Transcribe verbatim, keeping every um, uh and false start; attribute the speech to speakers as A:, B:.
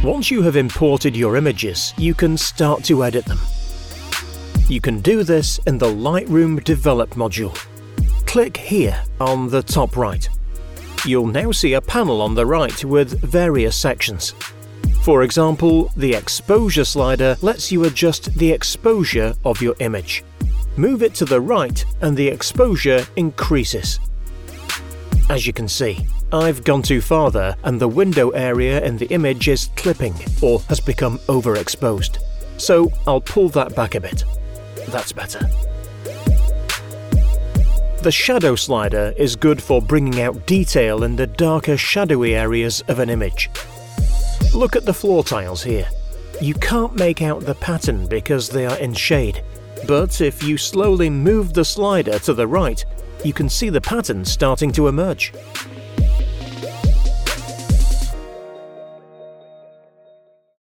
A: Once you have imported your images, you can start to edit them. You can do this in the Lightroom Develop module. Click here on the top right. You'll now see a panel on the right with various sections. For example, the exposure slider lets you adjust the exposure of your image. Move it to the right and the exposure increases. As you can see, I've gone too far there and the window area in the image is clipping or has become overexposed. So I'll pull that back a bit. That's better. The shadow slider is good for bringing out detail in the darker shadowy areas of an image. Look at the floor tiles here. You can't make out the pattern because they are in shade, but if you slowly move the slider to the right, you can see the pattern starting to emerge.